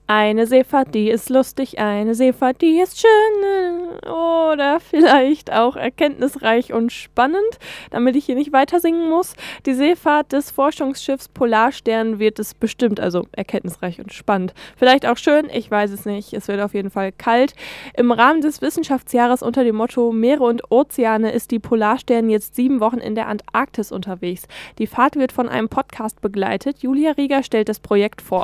Eine Seefahrt, die ist lustig, eine Seefahrt, die ist schön oder vielleicht auch erkenntnisreich und spannend, damit ich hier nicht weiter singen muss. Die Seefahrt des Forschungsschiffs Polarstern wird es bestimmt, also erkenntnisreich und spannend. Vielleicht auch schön, ich weiß es nicht, es wird auf jeden Fall kalt. Im Rahmen des Wissenschaftsjahres unter dem Motto Meere und Ozeane ist die Polarstern jetzt 7 Wochen in der Antarktis unterwegs. Die Fahrt wird von einem Podcast begleitet. Julia Rieger stellt das Projekt vor.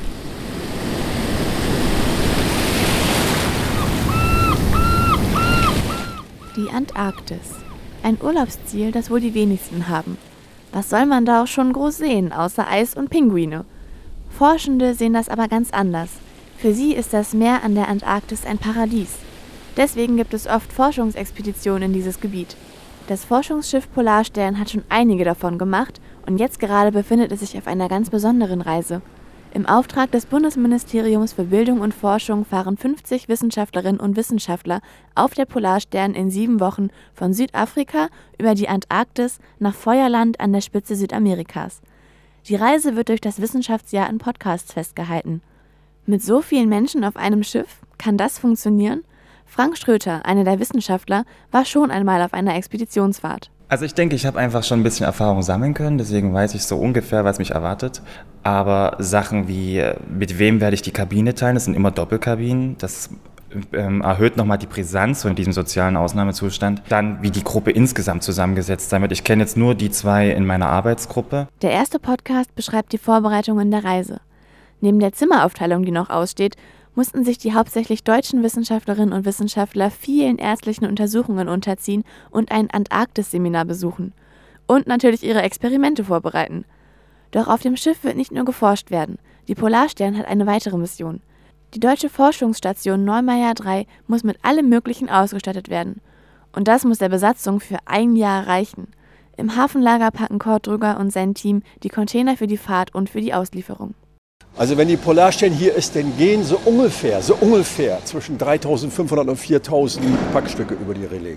Die Antarktis. Ein Urlaubsziel, das wohl die wenigsten haben. Was soll man da auch schon groß sehen, außer Eis und Pinguine? Forschende sehen das aber ganz anders. Für sie ist das Meer an der Antarktis ein Paradies. Deswegen gibt es oft Forschungsexpeditionen in dieses Gebiet. Das Forschungsschiff Polarstern hat schon einige davon gemacht und jetzt gerade befindet es sich auf einer ganz besonderen Reise. Im Auftrag des Bundesministeriums für Bildung und Forschung fahren 50 Wissenschaftlerinnen und Wissenschaftler auf der Polarstern in 7 Wochen von Südafrika über die Antarktis nach Feuerland an der Spitze Südamerikas. Die Reise wird durch das Wissenschaftsjahr in Podcasts festgehalten. Mit so vielen Menschen auf einem Schiff, kann das funktionieren? Frank Schröter, einer der Wissenschaftler, war schon einmal auf einer Expeditionsfahrt. Also ich denke, ich habe einfach schon ein bisschen Erfahrung sammeln können, deswegen weiß ich so ungefähr, was mich erwartet. Aber Sachen wie, mit wem werde ich die Kabine teilen, das sind immer Doppelkabinen, das erhöht nochmal die Brisanz so in diesem sozialen Ausnahmezustand. Dann, wie die Gruppe insgesamt zusammengesetzt sein wird. Ich kenne jetzt nur die 2 in meiner Arbeitsgruppe. Der erste Podcast beschreibt die Vorbereitungen der Reise. Neben der Zimmeraufteilung, die noch aussteht, mussten sich die hauptsächlich deutschen Wissenschaftlerinnen und Wissenschaftler vielen ärztlichen Untersuchungen unterziehen und ein Antarktis-Seminar besuchen. Und natürlich ihre Experimente vorbereiten. Doch auf dem Schiff wird nicht nur geforscht werden. Die Polarstern hat eine weitere Mission. Die deutsche Forschungsstation Neumayer 3 muss mit allem Möglichen ausgestattet werden. Und das muss der Besatzung für 1 Jahr reichen. Im Hafenlager packen Kurt Drüger und sein Team die Container für die Fahrt und für die Auslieferung. Also wenn die Polarstern hier ist, dann gehen so ungefähr zwischen 3.500 und 4.000 Packstücke über die Reling.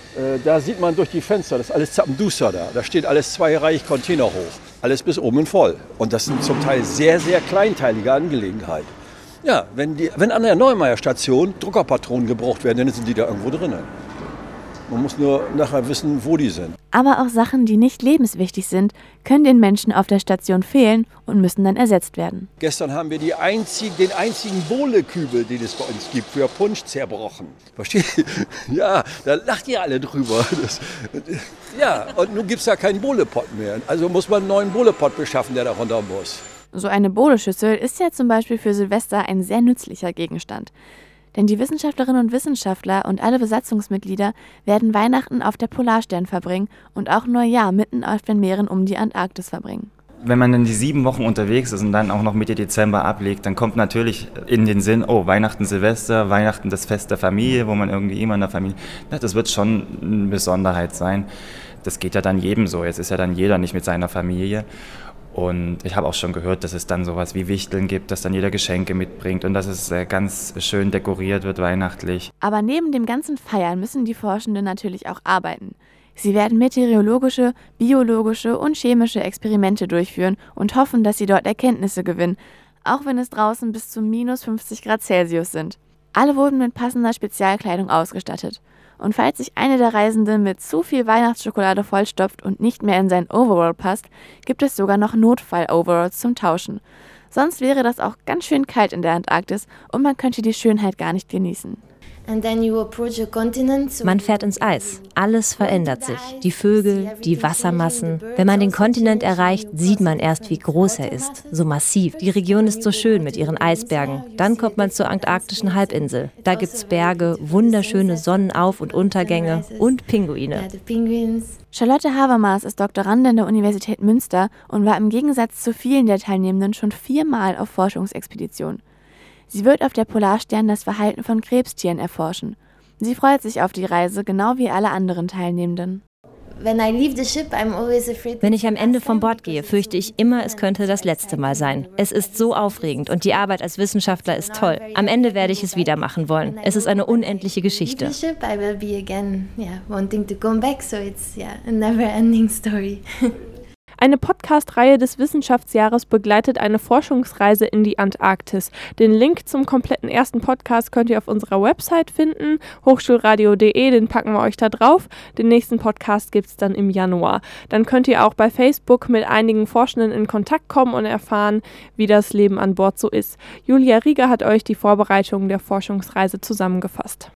Da sieht man durch die Fenster, das ist alles Zappenduster da. Da steht alles zweireihig Container hoch. Alles bis oben voll. Und das sind zum Teil sehr, sehr kleinteilige Angelegenheiten. Ja, wenn an der Neumayer Station Druckerpatronen gebraucht werden, dann sind die da irgendwo drinnen. Man muss nur nachher wissen, wo die sind. Aber auch Sachen, die nicht lebenswichtig sind, können den Menschen auf der Station fehlen und müssen dann ersetzt werden. Gestern haben wir den einzigen Bohlekübel, den es bei uns gibt, für Punsch zerbrochen. Versteht ihr? Ja, da lacht ihr alle drüber. Ja, und nun gibt es da keinen Bohlepott mehr. Also muss man einen neuen Bohlepott beschaffen, der da runter muss. So eine Bohleschüssel ist ja zum Beispiel für Silvester ein sehr nützlicher Gegenstand. Denn die Wissenschaftlerinnen und Wissenschaftler und alle Besatzungsmitglieder werden Weihnachten auf der Polarstern verbringen und auch Neujahr mitten auf den Meeren um die Antarktis verbringen. Wenn man dann die 7 Wochen unterwegs ist und dann auch noch Mitte Dezember ablegt, dann kommt natürlich in den Sinn, oh, Weihnachten, Silvester, Weihnachten das Fest der Familie, wo man irgendwie immer in der Familie, ja, das wird schon eine Besonderheit sein. Das geht ja dann jedem so, jetzt ist ja dann jeder nicht mit seiner Familie. Und ich habe auch schon gehört, dass es dann sowas wie Wichteln gibt, dass dann jeder Geschenke mitbringt und dass es ganz schön dekoriert wird weihnachtlich. Aber neben dem ganzen Feiern müssen die Forschenden natürlich auch arbeiten. Sie werden meteorologische, biologische und chemische Experimente durchführen und hoffen, dass sie dort Erkenntnisse gewinnen, auch wenn es draußen bis zu minus 50 Grad Celsius sind. Alle wurden mit passender Spezialkleidung ausgestattet. Und falls sich eine der Reisenden mit zu viel Weihnachtsschokolade vollstopft und nicht mehr in sein Overall passt, gibt es sogar noch Notfall-Overalls zum Tauschen. Sonst wäre das auch ganz schön kalt in der Antarktis und man könnte die Schönheit gar nicht genießen. Man fährt ins Eis. Alles verändert sich. Die Vögel, die Wassermassen. Wenn man den Kontinent erreicht, sieht man erst, wie groß er ist. So massiv. Die Region ist so schön mit ihren Eisbergen. Dann kommt man zur antarktischen Halbinsel. Da gibt's Berge, wunderschöne Sonnenauf- und Untergänge und Pinguine. Charlotte Habermas ist Doktorandin der Universität Münster und war im Gegensatz zu vielen der Teilnehmenden schon 4-mal auf Forschungsexpedition. Sie wird auf der Polarstern das Verhalten von Krebstieren erforschen. Sie freut sich auf die Reise, genau wie alle anderen Teilnehmenden. Wenn ich am Ende vom Bord gehe, fürchte ich immer, es könnte das letzte Mal sein. Es ist so aufregend und die Arbeit als Wissenschaftler ist toll. Am Ende werde ich es wieder machen wollen. Es ist eine unendliche Geschichte. Eine Podcast-Reihe des Wissenschaftsjahres begleitet eine Forschungsreise in die Antarktis. Den Link zum kompletten ersten Podcast könnt ihr auf unserer Website finden, hochschulradio.de, den packen wir euch da drauf. Den nächsten Podcast gibt es dann im Januar. Dann könnt ihr auch bei Facebook mit einigen Forschenden in Kontakt kommen und erfahren, wie das Leben an Bord so ist. Julia Rieger hat euch die Vorbereitungen der Forschungsreise zusammengefasst.